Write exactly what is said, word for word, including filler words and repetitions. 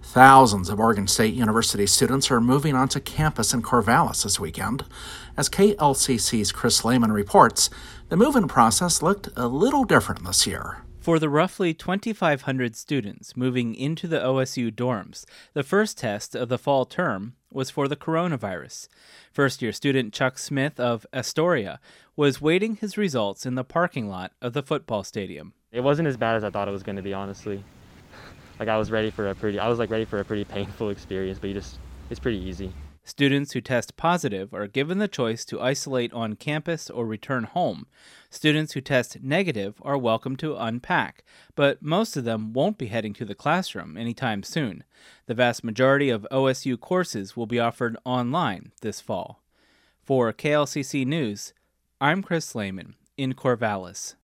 Thousands of Oregon State University students are moving onto campus in Corvallis this weekend. As K L C C's Chris Lehman reports, the move-in process looked a little different this year. For the roughly twenty-five hundred students moving into the O S U dorms, the first test of the fall term was for the coronavirus. First-year student Chuck Smith of Astoria was waiting his results in the parking lot of the football stadium. It wasn't as bad as I thought it was going to be, honestly. Like I was ready for a pretty, I was like ready for a pretty painful experience, but you just, it's pretty easy. Students who test positive are given the choice to isolate on campus or return home. Students who test negative are welcome to unpack, but most of them won't be heading to the classroom anytime soon. The vast majority of O S U courses will be offered online this fall. For K L C C News, I'm Chris Lehman in Corvallis.